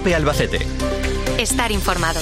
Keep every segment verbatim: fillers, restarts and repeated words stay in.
COPE Albacete. Estar informado.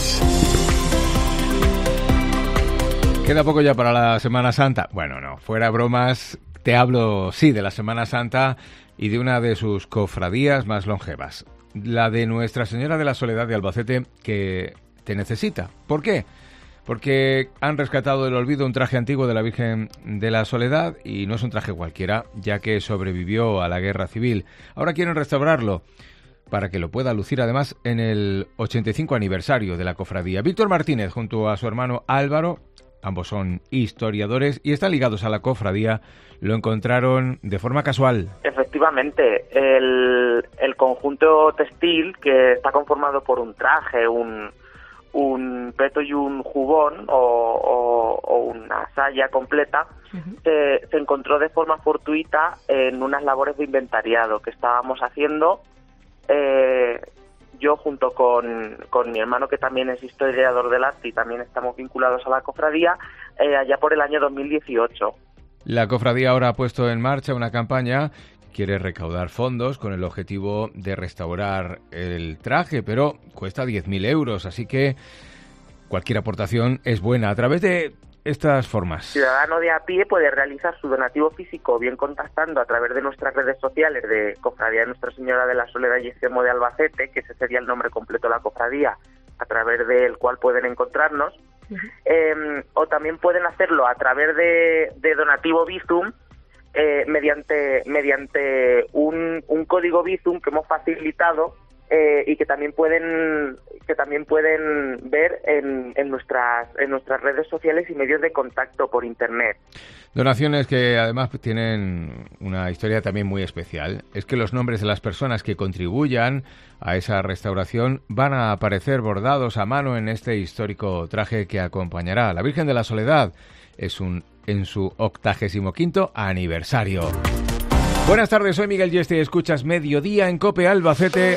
Queda poco ya para la Semana Santa. Bueno, no, fuera bromas, te hablo, sí, de la Semana Santa y de una de sus cofradías más longevas, la de Nuestra Señora de la Soledad de Albacete, que te necesita. ¿Por qué? Porque han rescatado del olvido un traje antiguo de la Virgen de la Soledad, y no es un traje cualquiera, ya que sobrevivió a la Guerra Civil. Ahora quieren restaurarlo para que lo pueda lucir además en el ochenta y cinco aniversario de la cofradía. Víctor Martínez, junto a su hermano Álvaro, ambos son historiadores y están ligados a la cofradía, lo encontraron de forma casual. Efectivamente, el, el conjunto textil, que está conformado por un traje, un, un peto y un jubón o, o, o una saya completa, uh-huh. se, se encontró de forma fortuita en unas labores de inventariado que estábamos haciendo, eh, yo junto con, con mi hermano, que también es historiador del arte y también estamos vinculados a la cofradía, eh, allá por el año dos mil dieciocho. La cofradía ahora ha puesto en marcha una campaña, quiere recaudar fondos con el objetivo de restaurar el traje, pero cuesta diez mil euros, así que cualquier aportación es buena a través de estas formas. Ciudadano de a pie puede realizar su donativo físico bien contactando a través de nuestras redes sociales de Cofradía de Nuestra Señora de la Soledad y Extremo de Albacete, que ese sería el nombre completo de la cofradía, a través del cual pueden encontrarnos. Uh-huh. Eh, o también pueden hacerlo a través de, de donativo Bizum, eh, mediante mediante un, un código Bizum que hemos facilitado eh, y que también pueden que también pueden ver en, en nuestras en nuestras redes sociales y medios de contacto por internet. Donaciones que además tienen una historia también muy especial. Es que los nombres de las personas que contribuyan a esa restauración van a aparecer bordados a mano en este histórico traje que acompañará a la Virgen de la Soledad. Es un en su octagésimo quinto aniversario. Buenas tardes, soy Miguel Yeste y escuchas Mediodía en COPE Albacete.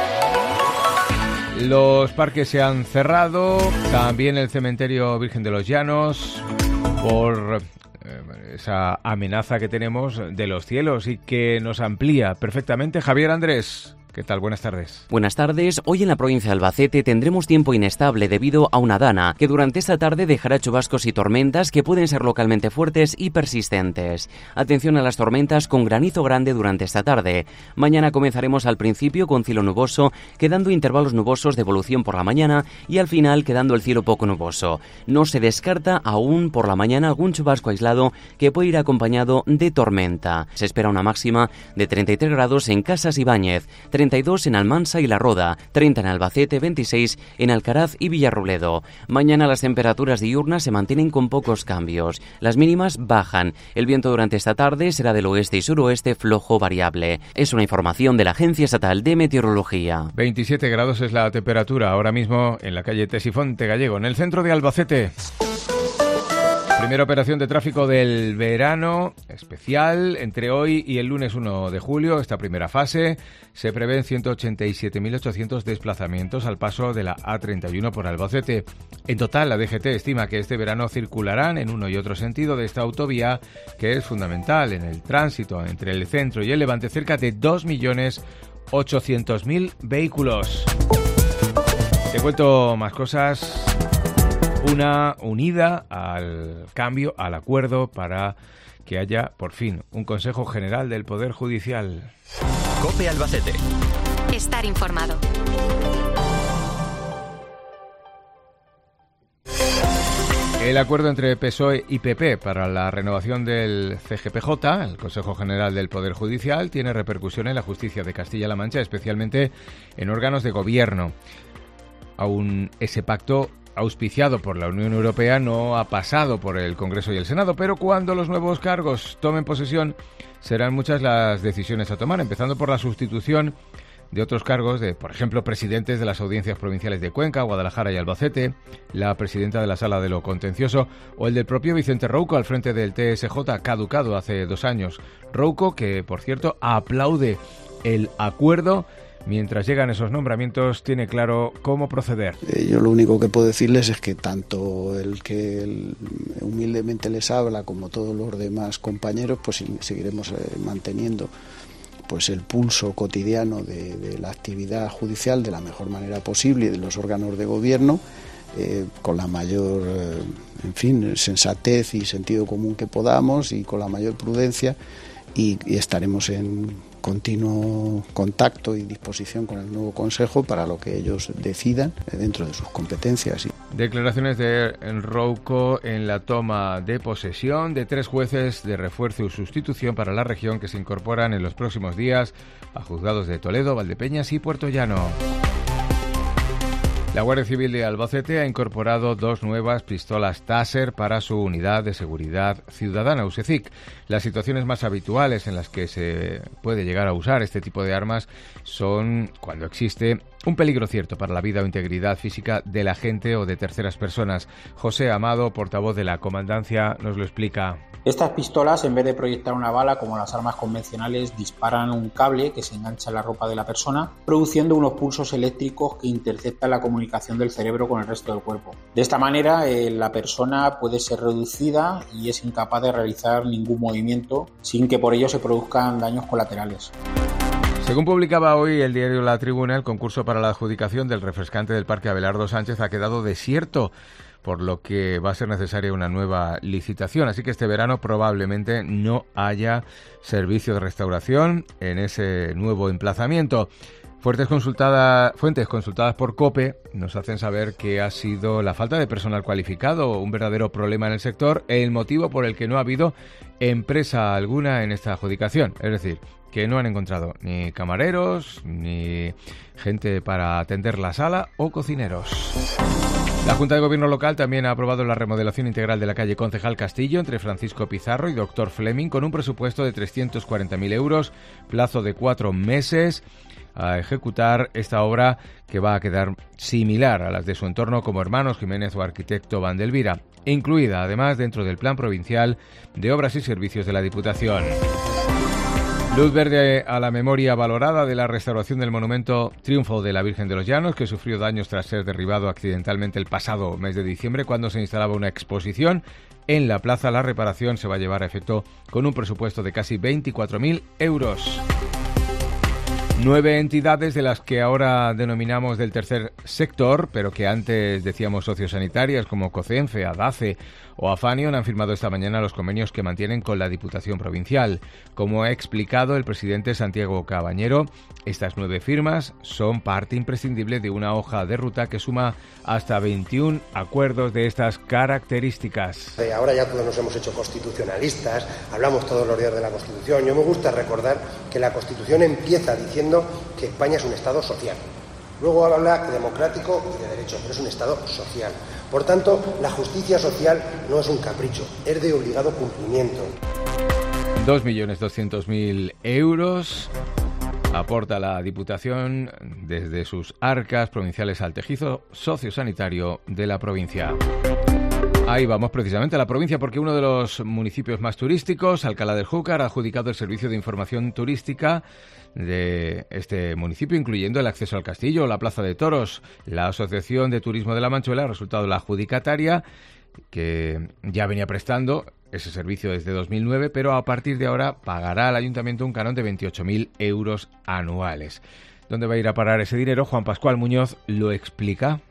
Los parques se han cerrado, también el cementerio Virgen de los Llanos, por eh, esa amenaza que tenemos de los cielos y que nos amplía perfectamente. Javier Andrés, ¿qué tal? Buenas tardes. Buenas tardes. Hoy en la provincia de Albacete tendremos tiempo inestable debido a una dana que durante esta tarde dejará chubascos y tormentas que pueden ser localmente fuertes y persistentes. Atención a las tormentas con granizo grande durante esta tarde. Mañana comenzaremos al principio con cielo nuboso, quedando intervalos nubosos de evolución por la mañana y al final quedando el cielo poco nuboso. No se descarta aún por la mañana algún chubasco aislado que puede ir acompañado de tormenta. Se espera una máxima de treinta y tres grados en Casas Ibáñez, treinta y dos en Almansa y La Roda, treinta en Albacete, veintiséis en Alcaraz y Villarrobledo. Mañana las temperaturas diurnas se mantienen con pocos cambios. Las mínimas bajan. El viento durante esta tarde será del oeste y suroeste flojo variable. Es una información de la Agencia Estatal de Meteorología. veintisiete grados es la temperatura ahora mismo en la calle Tesifonte Gallego, en el centro de Albacete. Primera operación de tráfico del verano especial entre hoy y el lunes uno de julio. Esta primera fase se prevén ciento ochenta y siete mil ochocientos desplazamientos al paso de la A treinta y uno por Albacete. En total, la D G T estima que este verano circularán en uno y otro sentido de esta autovía, que es fundamental en el tránsito entre el centro y el Levante, cerca de dos millones ochocientos mil vehículos. Te cuento más cosas. Una unida al cambio, al acuerdo para que haya, por fin, un Consejo General del Poder Judicial. COPE Albacete. Estar informado. El acuerdo entre P S O E y P P para la renovación del C G P J, el Consejo General del Poder Judicial, tiene repercusión en la justicia de Castilla-La Mancha, especialmente en órganos de gobierno. Aún ese pacto auspiciado por la Unión Europea no ha pasado por el Congreso y el Senado, pero cuando los nuevos cargos tomen posesión serán muchas las decisiones a tomar, empezando por la sustitución de otros cargos de, por ejemplo, presidentes de las audiencias provinciales de Cuenca, Guadalajara y Albacete, la presidenta de la Sala de lo Contencioso o el del propio Vicente Rouco al frente del T S J, caducado hace dos años. Rouco, que, por cierto, aplaude el acuerdo. Mientras llegan esos nombramientos, tiene claro cómo proceder. Eh, yo lo único que puedo decirles es que tanto el que el, humildemente les habla como todos los demás compañeros, pues seguiremos eh, manteniendo pues el pulso cotidiano de, de la actividad judicial de la mejor manera posible y de los órganos de gobierno, eh, con la mayor, eh, en fin, sensatez y sentido común que podamos y con la mayor prudencia, y, y estaremos en continuo contacto y disposición con el nuevo Consejo para lo que ellos decidan dentro de sus competencias. Declaraciones de Rouco en la toma de posesión de tres jueces de refuerzo y sustitución para la región que se incorporan en los próximos días a juzgados de Toledo, Valdepeñas y Puerto Llano. La Guardia Civil de Albacete ha incorporado dos nuevas pistolas Taser para su unidad de seguridad ciudadana, USECIC. Las situaciones más habituales en las que se puede llegar a usar este tipo de armas son cuando existe un peligro cierto para la vida o integridad física del agente o de terceras personas. José Amado, portavoz de la Comandancia, nos lo explica. Estas pistolas, en vez de proyectar una bala como las armas convencionales, disparan un cable que se engancha en la ropa de la persona, produciendo unos pulsos eléctricos que interceptan la comunicación del cerebro con el resto del cuerpo. De esta manera, eh, la persona puede ser reducida y es incapaz de realizar ningún movimiento sin que por ello se produzcan daños colaterales. Según publicaba hoy el diario La Tribuna, el concurso para la adjudicación del refrescante del Parque Abelardo Sánchez ha quedado desierto, por lo que va a ser necesaria una nueva licitación. Así que este verano probablemente no haya servicio de restauración en ese nuevo emplazamiento. Fuentes consultadas, fuentes consultadas por COPE nos hacen saber que ha sido la falta de personal cualificado un verdadero problema en el sector, el motivo por el que no ha habido empresa alguna en esta adjudicación. Es decir, que no han encontrado ni camareros, ni gente para atender la sala o cocineros. La Junta de Gobierno local también ha aprobado la remodelación integral de la calle Concejal Castillo entre Francisco Pizarro y Doctor Fleming con un presupuesto de trescientos cuarenta mil euros, plazo de cuatro meses a ejecutar esta obra que va a quedar similar a las de su entorno como Hermanos Jiménez o Arquitecto Vandelvira, incluida además dentro del Plan Provincial de Obras y Servicios de la Diputación. Luz verde a la memoria valorada de la restauración del monumento Triunfo de la Virgen de los Llanos, que sufrió daños tras ser derribado accidentalmente el pasado mes de diciembre cuando se instalaba una exposición en la plaza. La reparación se va a llevar a efecto con un presupuesto de casi veinticuatro mil euros. Nueve entidades de las que ahora denominamos del tercer sector, pero que antes decíamos sociosanitarias, como COCENFE, ADACE o AFANION, han firmado esta mañana los convenios que mantienen con la Diputación Provincial. Como ha explicado el presidente Santiago Cabañero, estas nueve firmas son parte imprescindible de una hoja de ruta que suma hasta veintiún acuerdos de estas características. Ahora ya todos nos hemos hecho constitucionalistas, hablamos todos los días de la Constitución. Yo me gusta recordar que la Constitución empieza diciendo que España es un Estado social. Luego habla que democrático y de derecho, pero es un Estado social. Por tanto, la justicia social no es un capricho, es de obligado cumplimiento. dos millones doscientos mil euros aporta la Diputación desde sus arcas provinciales al tejido sociosanitario de la provincia. Ahí vamos precisamente a la provincia porque uno de los municipios más turísticos, Alcalá del Júcar, ha adjudicado el servicio de información turística de este municipio, incluyendo el acceso al castillo o la plaza de toros. La Asociación de Turismo de La Manchuela ha resultado la adjudicataria, que ya venía prestando ese servicio desde dos mil nueve, pero a partir de ahora pagará al ayuntamiento un canon de veintiocho mil euros anuales. ¿Dónde va a ir a parar ese dinero? Juan Pascual Muñoz lo explica.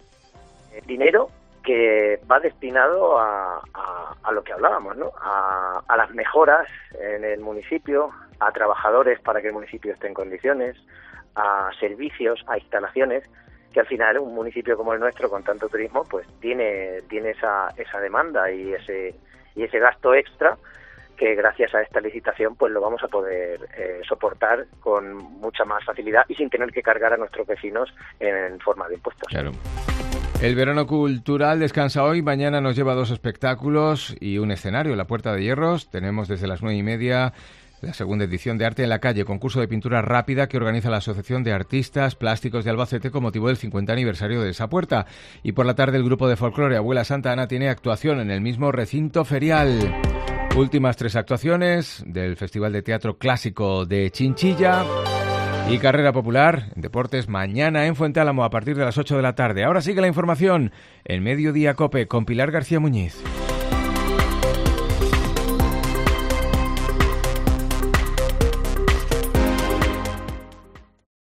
El dinero que va destinado a, a, a lo que hablábamos, ¿no? A, a las mejoras en el municipio, a trabajadores para que el municipio esté en condiciones, a servicios, a instalaciones, que al final un municipio como el nuestro, con tanto turismo, pues tiene tiene esa esa demanda y ese y ese gasto extra que gracias a esta licitación pues lo vamos a poder eh, soportar con mucha más facilidad y sin tener que cargar a nuestros vecinos en forma de impuestos. Claro. El verano cultural descansa hoy, mañana nos lleva dos espectáculos y un escenario. La Puerta de Hierros, tenemos desde las nueve y media la segunda edición de Arte en la Calle, concurso de pintura rápida que organiza la Asociación de Artistas Plásticos de Albacete con motivo del cincuenta aniversario de esa puerta. Y por la tarde el grupo de folclore Abuela Santa Ana tiene actuación en el mismo recinto ferial. Últimas tres actuaciones del Festival de Teatro Clásico de Chinchilla. Y carrera popular en deportes mañana en Fuente Álamo a partir de las ocho de la tarde. Ahora sigue la información en Mediodía COPE con Pilar García Muñiz.